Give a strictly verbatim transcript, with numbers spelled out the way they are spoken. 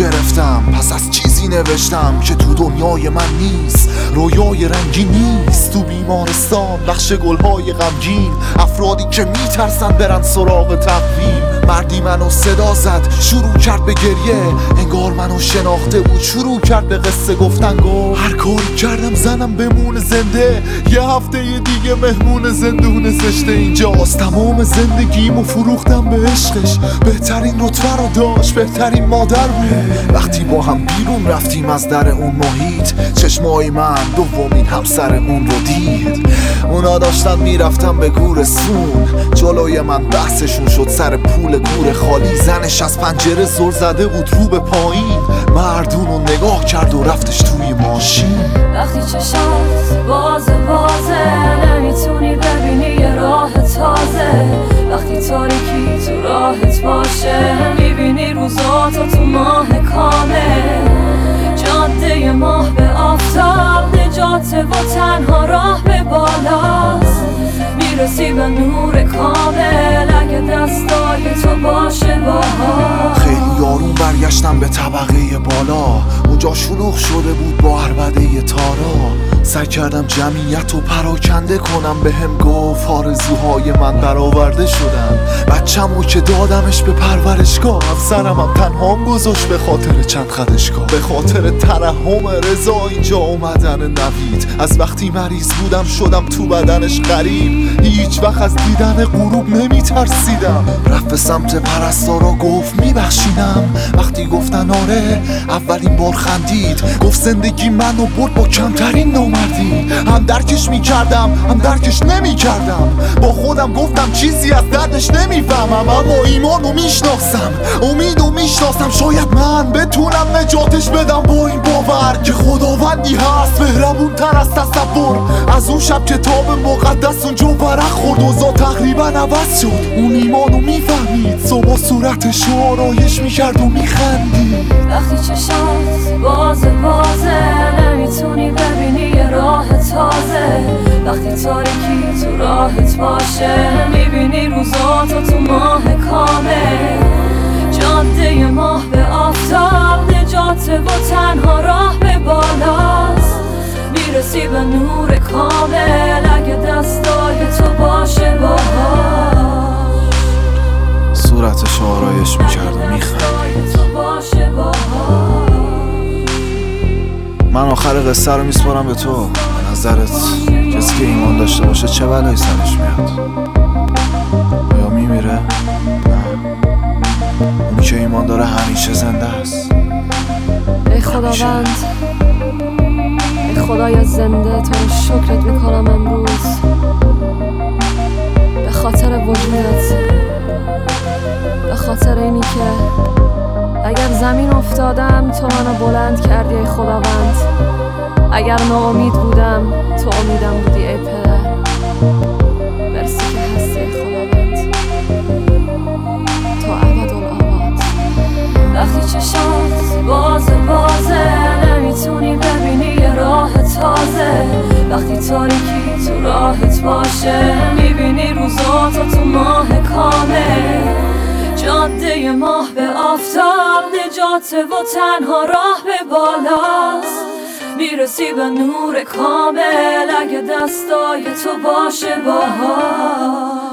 گرفتم، پس از چیزی نوشتم که تو دنیای من نیست. رویای رنگی نیست تو بیمارستان، نقش گلهای غمگین، افرادی که میترسن برن سراغ تقویم. مردی منو صدا زد، شروع کرد به گریه، انگار منو شناخته بود، شروع کرد به قصه گفتن. گفت هر کاری کردم زنم بمونه زنده، یه هفته دیگه مهمون زندون زشته اینجاست. تمام زندگیمو فروختم به عشقش، بهترین رتبه رو داشت، بهترین مادر بود. وقتی با هم بیرون رفتیم از در اون محیط، چشمای من دومین همسر اون رو دید. اونا داشتن میرفتن به گورستون، جلوی من بحثشون شد سر پول گور خالی. زنش از پنجره زل زده بود رو به پایین، مردون رو نگاه کرد و رفتش توی ماشین. وقتی چشات باز بازه، نمیتونی ببینی یه راه تازه. وقتی تاریکی تو راهت باشه، میبینی روزاتو تو ماه کامل. جاده ماه به آفتاب، نجاته و تنها راه به بالاست. میرسی به نور کامل اگه دستای تو باشه باها. خیلی آروم برگشتم به طبقه بالا، اونجا شلوغ شده بود با عربده تارا. سعی کردم جمعیت رو پراکنده کنم، به هم گفت آرزوهای من برآورده شدن. بچه‌مو که دادمش به پرورشگاه، افسرم هم تنهام گذاشت به خاطر چند خدشگاه. به خاطر ترحم رضا اینجا اومدن نوید، از وقتی مریض بودم شدم تو بدنش غریب. هیچ وقت از دیدن غروب نمی ترسیدم. رفت به سمت پرستارا گفت میبخشیدم. وقتی گفتن آره اولین بار خندید، گفت زندگی منو برد با کمترین نامردی. هم درکش میکردم هم درکش نمیکردم، با خودم گفتم چیزی از دردش نمیفهمم. اما ایمانو میشناسم، امیدو میشناسم، شاید من بتونم نجاتش بدم با این باور که خداوندی هست مهربون تر از تصور. از اون شب کتاب مقدس اونجا ورق خورد، اوضاع تقریبا عوض شد. اون ایمانو میفهمید، صبح صورتش رو آرایش میکرد و میخندید. وقتی چشات باز بازه، نمیتونی ببینی یه راه تازه. وقتی تاریکی تو راهت باشه، میبینی روزاتو تو ماه کامل. جاده ماه به آفتاب، نجاته و تنها راه به بالاست. میرسی به نور کامل اگه دستای تو باشه باهاش. صورتش آرایش میکرد و میخند. من آخر قصه رو میسپارم به تو. به نظرت کسی که ایمان داشته باشه چه بلایی سرش میاد؟ یا میمیره؟ نه، اونی که ایمان داره همیشه زنده است. ای خداوند، ای خدای زنده، تو رو شکرت میکنم امروز به خاطر وجودت، به خاطر اینی که اگر زمین افتادم تو منو بلند کردی ای خداوند. اگر ناامید بودم تو امیدم بودی ای پدر. مرسی که هستی ای خداوند تا ابدالآباد. وقتی چشات باز بازه، نمیتونی ببینی یه راه تازه. وقتی تاریکی تو راهت باشه، میبینی روزاتو تو ماه کامل. جاده ماه به آفتاب، نجاته و تنها راه به بالاست. میرسی به نور کامل اگه دستای تو باشه باها.